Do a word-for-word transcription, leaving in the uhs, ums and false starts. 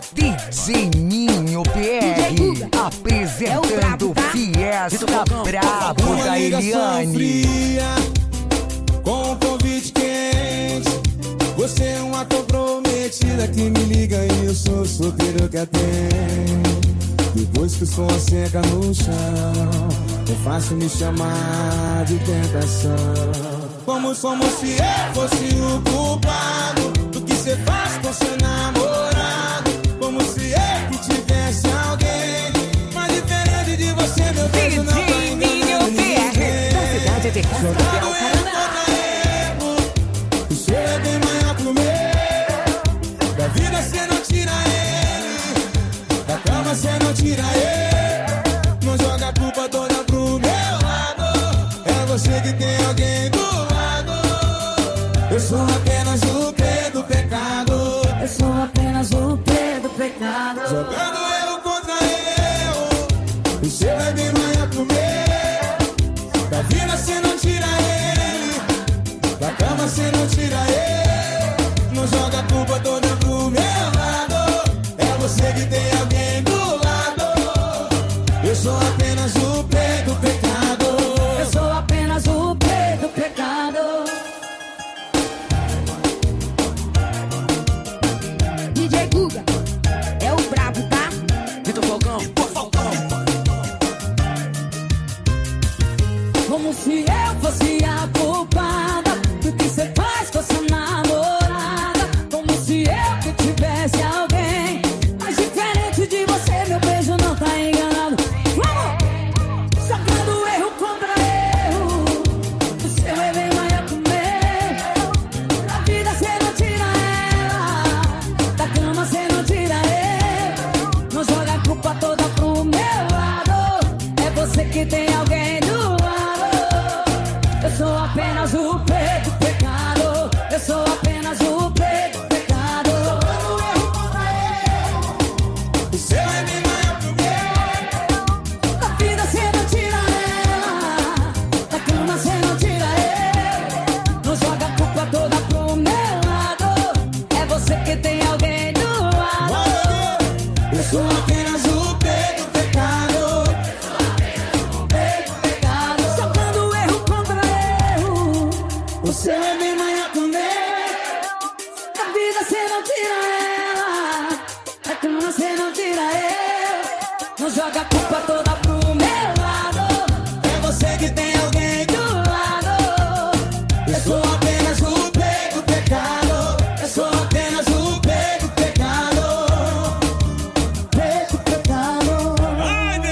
D J Ninho P R apresentando Fiesta Brabo da Eliane. Fria, com um convite quente. Você é uma comprometida que me liga e eu sou solteiro que atende. Depois que o som seca no chão, é fácil me chamar de tentação. Como somos se eu fosse o culpado do que cê faz com seu namorado. Como se eu que tivesse alguém mais diferente de você, meu beijo não tá enganando ninguém. Jogado eu contra erro, o seu é bem maior que o meu. Da vida cê não tira ele, da cama cê não tira ele. Não joga a culpa toda pro meu lado, é você que tem alguém do lado. Eu sou apenas o P do pecado. Eu sou apenas o P do pecado. Jogando erro contra erro, o seu é bem maior que o meu. Da vida cê não tira ele, da cama cê não tira ele. Não joga a culpa toda pro meu lado, é você que tem alguém do lado. Eu sou apenas o P do pecado. Eu sou apenas o P do pecado. D J Guga é o brabo, tá? Vitor Falcão, Falcão. Como se eu fosse a culpada do que cê faz com sua namorada. Como se eu que tivesse alguém mais diferente de você, meu beijo não tá enganado. Vamos! Jogando erro contra erro, o seu é bem maior que o meu. Da vida cê não tira ela, da cama cê não tira ele. Não joga a culpa toda pro meu lado, é você que tem alguém do lado. Eu sou apenas o P do pecado. Eu sou apenas o P do pecado. Jogando erro contra erro, o seu é bem maior que o meu. Da vida cê não tira ela, da cama cê não tira ele. Não joga a culpa toda pro meu lado, é você que tem alguém do lado. Eu sou apenas o P do pecado. P do pecado. Jogando erro contra erro, O seu é bem maior que o meu. da vida cê não tira ela, da cama cê não tira ele. Não joga a culpa toda pro meu lado, É você que tem alguém do do lado. Eu sou apenas o P do pecado. Eu sou